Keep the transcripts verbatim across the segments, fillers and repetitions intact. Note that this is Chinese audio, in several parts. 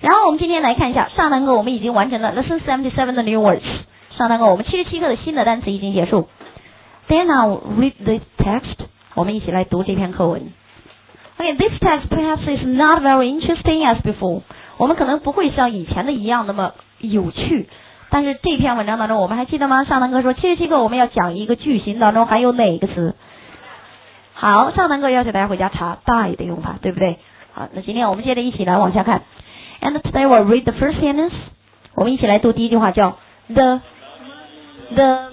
然后我们今天来看一下上堂课我们已经完成了 Lesson seventy-seven 的 New Words。上堂课我们七十七课的新的单词已经结束。Then now read the text。我们一起来读这篇课文。Okay, this text perhaps is not very interesting as before。我们可能不会像以前的一样那么有趣，但是这篇文章当中，我们还记得吗？上堂课说七十七课我们要讲一个句型当中还有哪个词？好，上堂课要求大家回家查 die 的用法，对不对？好，那今天我们接着一起来往下看。And today we'll read the first sentence。我们一起来读第一句话，叫 the the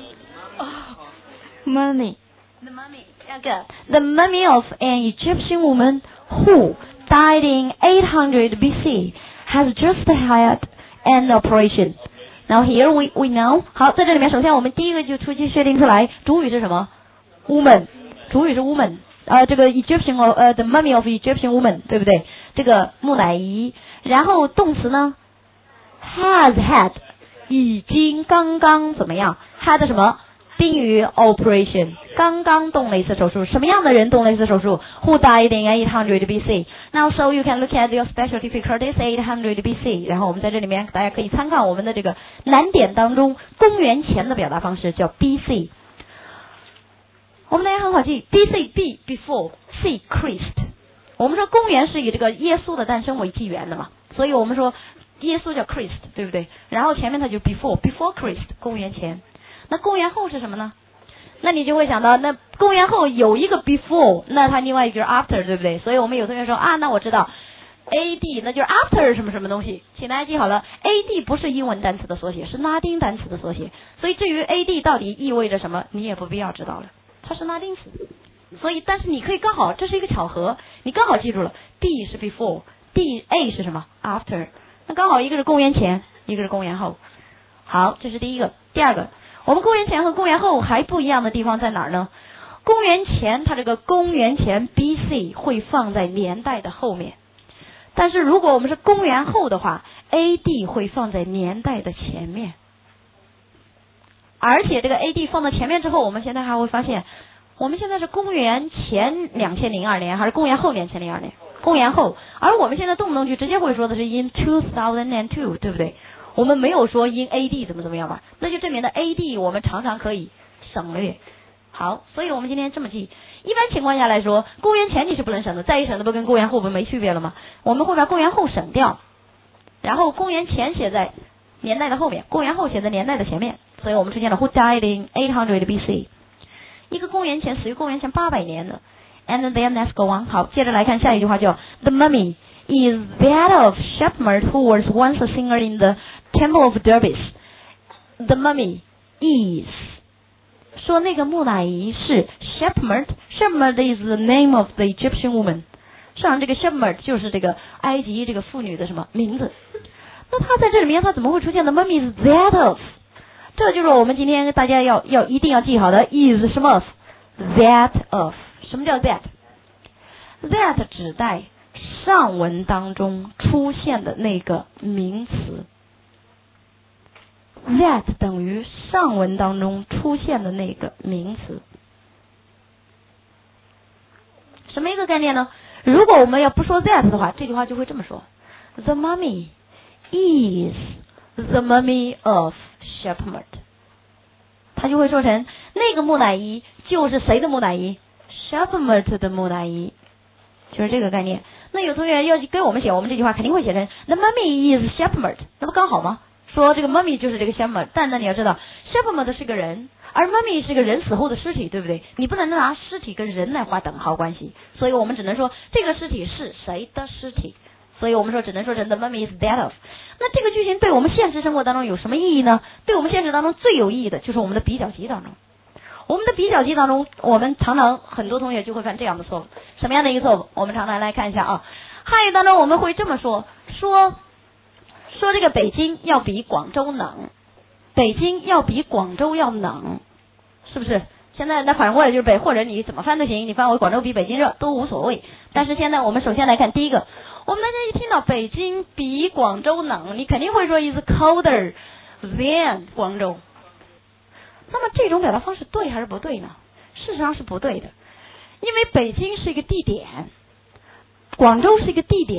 money the mummy。The mummy of an Egyptian woman who died in eight hundred B C has just had an operation. Now here we we know。好，在这里面，首先我们第一个就出去确定出来，主语是什么 ？woman， 主语是 woman。呃，这个 Egyptian 呃 the mummy of Egyptian woman， 对不对？这个木乃伊。然后动词呢 ，has had， 已经刚刚怎么样 ？had 什么？宾语 operation， 刚刚动了一次手术。什么样的人动了一次手术 ？Who died in eight hundred B C？ Now so you can look at your special difficulties eight hundred B C。然后我们在这里面大家可以参考我们的这个难点当中公元前的表达方式叫 B C。我们大家很好记 ，B C B before C Christ。我们说公元是以这个耶稣的诞生为纪元的嘛，所以我们说耶稣叫 Christ， 对不对？然后前面它就 before before Christ， 公元前。那公元后是什么呢？那你就会想到，那公元后有一个 before， 那它另外一个就是 after， 对不对？所以我们有同学说啊，那我知道 A D 那就是 after 什么什么东西，请大家记好了 ，A D 不是英文单词的缩写，是拉丁单词的缩写。所以至于 A D 到底意味着什么，你也不必要知道了，它是拉丁词。所以，但是你可以刚好，这是一个巧合，你刚好记住了 ，D 是 before，D A 是什么 after， 那刚好一个是公元前，一个是公元后。好，这是第一个。第二个。我们公元前和公元后还不一样的地方在哪儿呢？公元前它这个公元前 B C 会放在年代的后面，但是如果我们是公元后的话 ，A D 会放在年代的前面。而且这个 A D 放到前面之后，我们现在还会发现，我们现在是公元前两千零二年还是公元后两千零二年？公元后，而我们现在动不动就直接会说的是 in two thousand two， 对不对？我们没有说因 A D 怎么怎么样吧，那就证明了 A D 我们常常可以省略。好，所以我们今天这么记。一般情况下来说，公元前你是不能省的，再一省的不跟公元后不没区别了吗？我们会把公元后省掉，然后公元前写在年代的后面，公元后写在年代的前面。所以我们出现了 Who died in eight hundred B C， 一个公元前死于公元前八百年的。And then let's go on。好，接着来看下一句话叫 The mummy is that of Shepmurt who was once a singer in the Temple of Dervis。 The mummy is 说那个木乃伊是 Shepmurt， Shepmurt is the name of the Egyptian woman。 上这个 Shepmurt 就是这个埃及这个妇女的什么名字？那他在这里面他怎么会出现的 mummy is that of？ 这就是我们今天大家要要一定要记好的 is 什么 of that of。 什么叫 that？ that 指代上文当中出现的那个名词。That 等于上文当中出现的那个名词。什么一个概念呢？如果我们要不说 that 的话，这句话就会这么说 The mummy is the mummy of Shepmurt。 它就会说成那个木乃伊就是谁的木乃伊 Shepmurt 的木乃伊，就是这个概念。那有同学要跟我们写，我们这句话肯定会写成 The mummy is Shepmurt， 那不刚好吗？说这个 mummy 就是这个 Shepmurt， 但那你要知道 Shepmurt 是个人，而 mummy 是个人死后的尸体，对不对？你不能拿尸体跟人来划等号关系，所以我们只能说这个尸体是谁的尸体，所以我们说只能说成 the mummy is that of。 那这个句型对我们现实生活当中有什么意义呢？对我们现实当中最有意义的就是我们的比较级当中。我们的比较级当中，我们常常很多同学就会犯这样的错误。什么样的一个错误？我们常常来看一下啊。汉语当中我们会这么说，说说这个北京要比广州冷，北京要比广州要冷，是不是？现在那反过来就是北，或者你怎么翻都行，你翻为广州比北京热都无所谓。但是现在我们首先来看第一个，我们大家一听到北京比广州冷，你肯定会说 is colder than 广州。那么这种表达方式对还是不对呢？事实上是不对的，因为北京是一个地点，广州是一个地点，地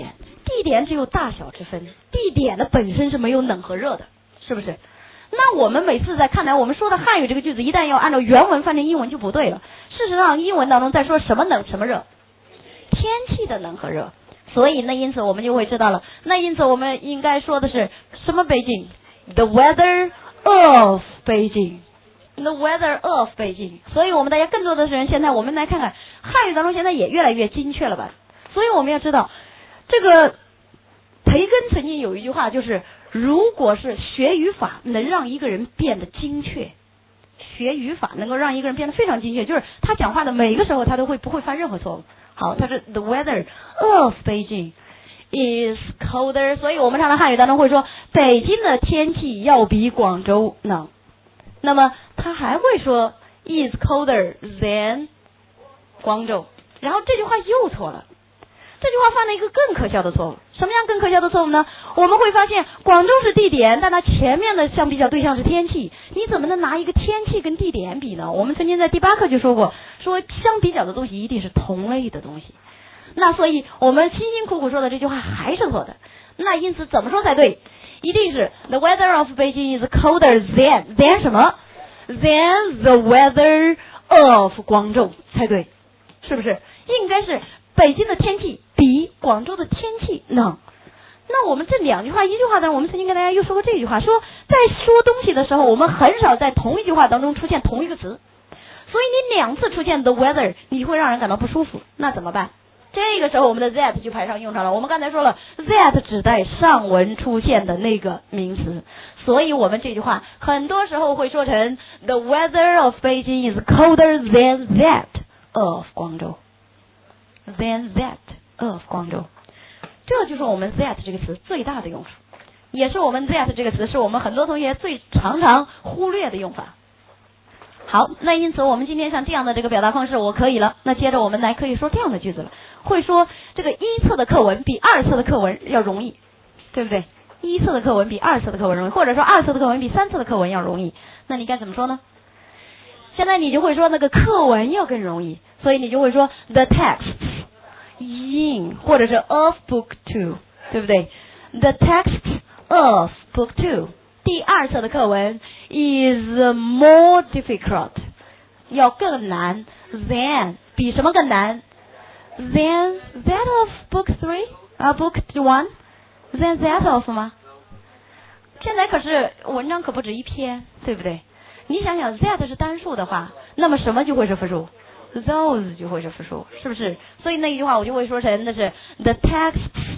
地点只有大小之分，地点的本身是没有冷和热的，是不是？那我们每次在看来我们说的汉语这个句子，一旦要按照原文翻成英文就不对了。事实上英文当中在说什么冷什么热，天气的冷和热。所以那因此我们就会知道了，那因此我们应该说的是什么北京 The weather of Beijing The weather of Beijing。 所以我们大家更多的人现在我们来看看汉语当中现在也越来越精确了吧。所以我们要知道这个培根曾经有一句话，就是如果是学语法能让一个人变得精确，学语法能够让一个人变得非常精确，就是他讲话的每一个时候他都会不会犯任何错误。好，他是 The weather of Beijing is colder， 所以我们常常汉语当中会说北京的天气要比广州冷。那么他还会说 is colder than 广州，然后这句话又错了。这句话犯了一个更可笑的错误。什么样更可笑的错误呢？我们会发现广州是地点，但它前面的相比较对象是天气，你怎么能拿一个天气跟地点比呢？我们曾经在第八课就说过，说相比较的东西一定是同类的东西。那所以我们辛辛苦苦说的这句话还是错的。那因此怎么说才对？一定是 The weather of Beijing is colder than than 什么 than the weather of 广州才对，是不是？应该是北京的天气比广州的天气冷。那我们这两句话，一句话当中我们曾经跟大家又说过这句话，说在说东西的时候我们很少在同一句话当中出现同一个词，所以你两次出现 the weather 你会让人感到不舒服。那怎么办？这个时候我们的 that 就派上用场了。我们刚才说了 that 指代上文出现的那个名词，所以我们这句话很多时候会说成 The weather of Beijing is colder than that of 广州 than that of 广州。这就是我们 that 这个词最大的用处，也是我们 that 这个词是我们很多同学最常常忽略的用法。好，那因此我们今天像这样的这个表达方式我可以了，那接着我们来可以说这样的句子了，会说这个一册的课文比二册的课文要容易，对不对？一册的课文比二册的课文容易，或者说二册的课文比三册的课文要容易，那你该怎么说呢？现在你就会说那个课文要更容易，所以你就会说 the text in 或者是 of book two， 对不对？ the text of book two， 第二册的课文 is more difficult 要更难 than 比什么更难 than that of book three 啊、uh, book one than that of 吗？现在可是文章可不止一篇，对不对？你想想 that 是单数的话，那么什么就会是复数？ those 就会是复数，是不是？所以那一句话我就会说成的是 the text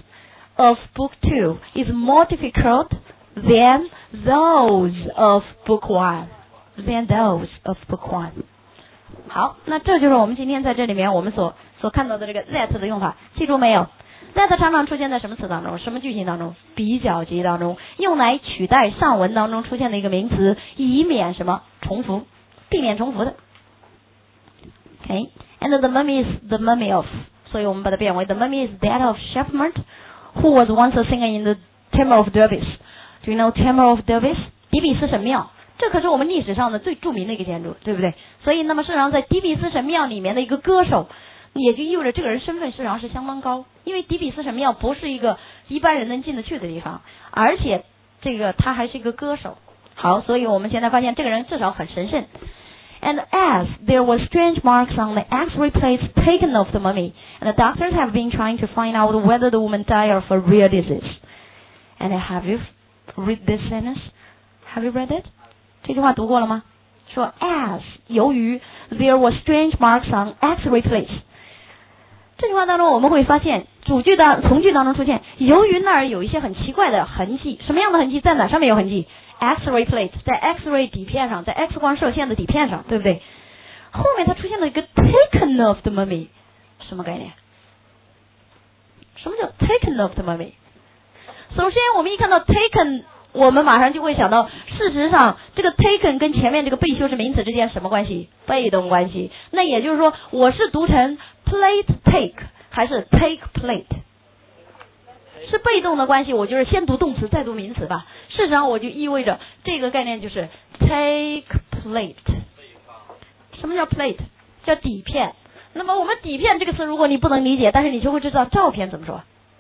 of book two is more difficult than those of book one than those of book one。 好，那这就是我们今天在这里面我们所所看到的这个 that 的用法，记住没有？ that 常常出现在什么词当中？什么句型当中？比较级当中，用来取代上文当中出现的一个名词，以免什么重复，避免重复的。Okay, and the mummy is the mummy of， 所以我们把它变为 the mummy is that of Shepherd who was once a singer in the Temple of Davis。 Do you know Temple of Davis？ 底比斯神庙，这可是我们历史上的最著名的一个建筑，对不对？所以那么事实上在底比斯神庙里面的一个歌手，也就意味着这个人身份事实上是相当高，因为底比斯神庙不是一个一般人能进得去的地方，而且这个他还是一个歌手。好，所以我们现在发现这个人至少很神圣。And as there were strange marks on the X-ray plates taken of the mummy, and the doctors have been trying to find out whether the woman died of a real disease. And have you read this sentence? Have you read it? 这句话读过了吗？说 as 由于 there were strange marks on X-ray plates。这句话当中我们会发现主句当从句当中出现由于那儿有一些很奇怪的痕迹，什么样的痕迹？在哪上面有痕迹？ X-ray plate 在 X-ray 底片上，在 X 光射线的底片上，对不对？后面它出现了一个 taken of the mummy， 什么概念？什么叫 taken of the mummy？ 首先我们一看到 taken， 我们马上就会想到事实上这个 taken 跟前面这个被修饰名词之间什么关系？被动关系。那也就是说我是读成 plate take 还是 take plate？ 是被动的关系，我就是先读动词再读名词吧。事实上我就意味着这个概念就是 take plate。 什么叫 plate？ 叫底片。那么我们底片这个词如果你不能理解，但是你就会知道照片怎么说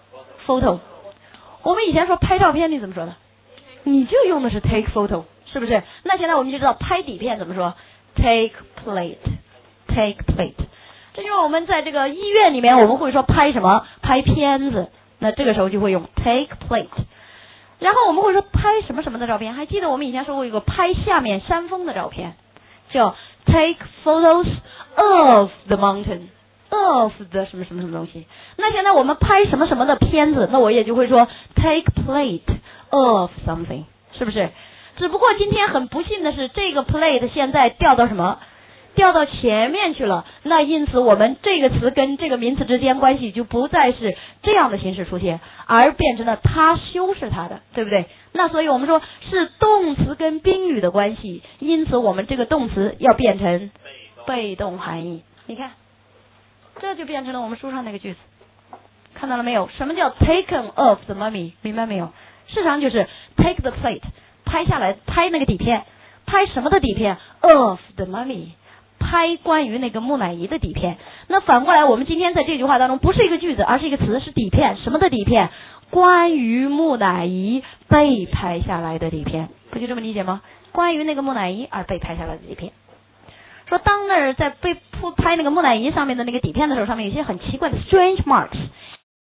photo。我们以前说拍照片，你怎么说的？你就用的是 take photo， 是不是？那现在我们就知道拍底片怎么说 ，take plate，take plate。这就是我们在这个医院里面，我们会说拍什么？拍片子。那这个时候就会用 take plate。然后我们会说拍什么什么的照片，还记得我们以前说过一个拍下面山峰的照片，叫 take photos of the mountain。of 的什么什么什么东西，那现在我们拍什么什么的片子，那我也就会说 take plate of something， 是不是？只不过今天很不幸的是，这个 plate 现在调到什么？调到前面去了，那因此我们这个词跟这个名词之间关系就不再是这样的形式出现，而变成了它修饰它的，对不对？那所以我们说是动词跟宾语的关系，因此我们这个动词要变成被动含义。你看这就变成了我们书上那个句子，看到了没有？什么叫 taken off the mummy？ 明白没有？事实上就是 take the plate， 拍下来，拍那个底片，拍什么的底片 ？of the mummy， 拍关于那个木乃伊的底片。那反过来，我们今天在这句话当中不是一个句子，而是一个词，是底片。什么的底片？关于木乃伊被拍下来的底片，不就这么理解吗？关于那个木乃伊而被拍下来的底片。说当那儿在被拍那个木乃伊上面的那个底片的时候，上面有一些很奇怪的 strange marks，